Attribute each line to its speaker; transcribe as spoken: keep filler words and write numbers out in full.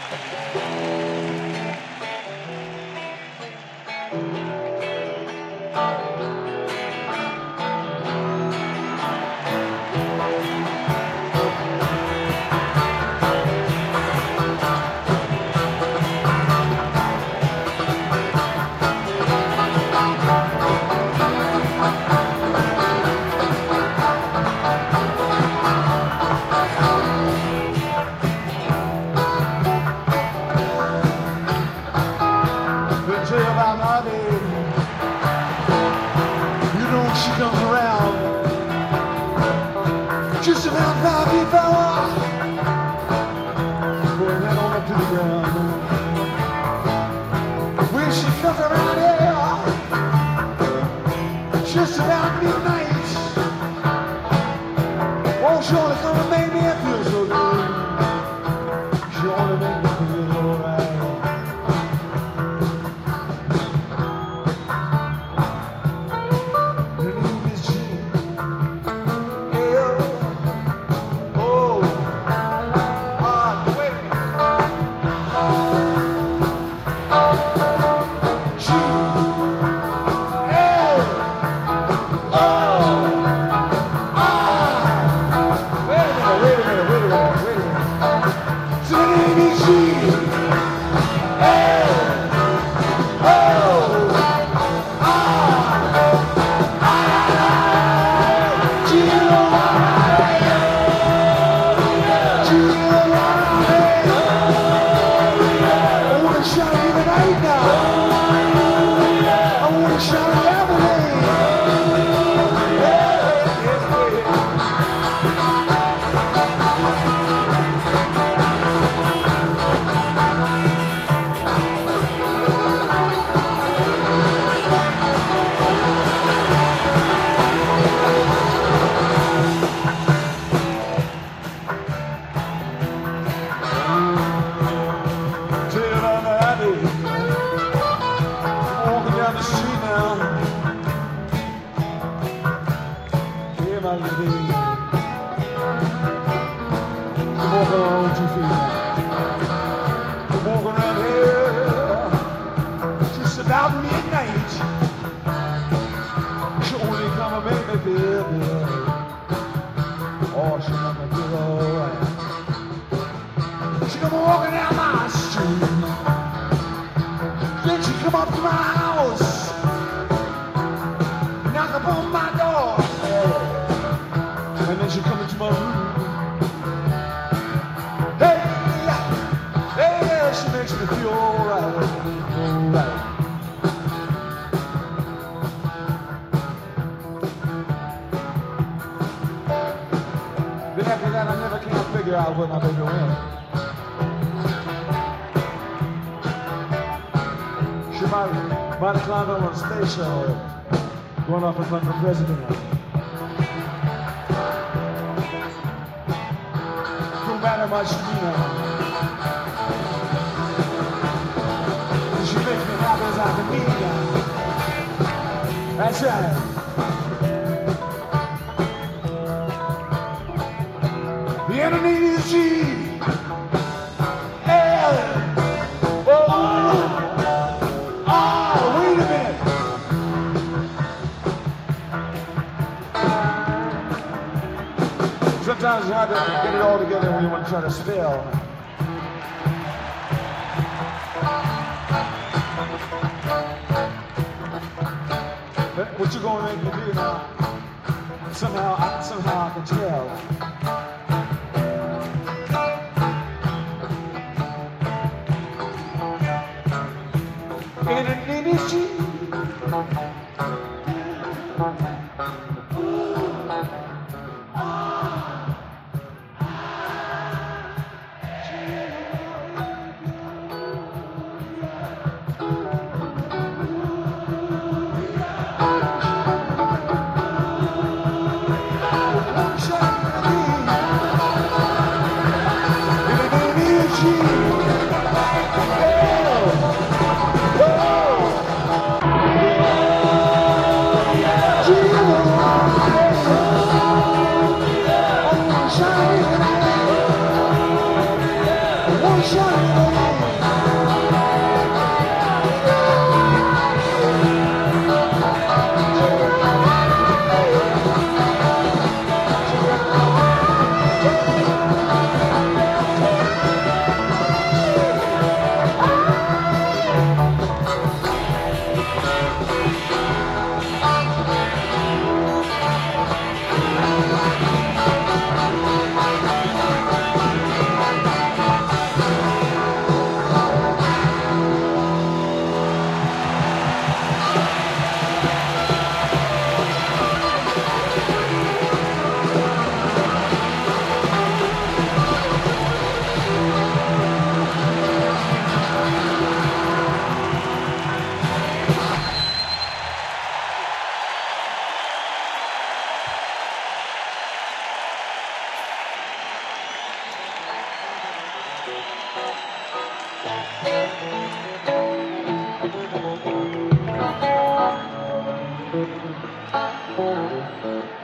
Speaker 1: Going off and run for president. No matter much to me now. She makes me happy as I can be now. That's right. The enemy is G. Sometimes it's hard to get it all together when you want to try to spell. But what you're going to make me do now, somehow, I, somehow I can tell. And her name is G. Oh! Thank you.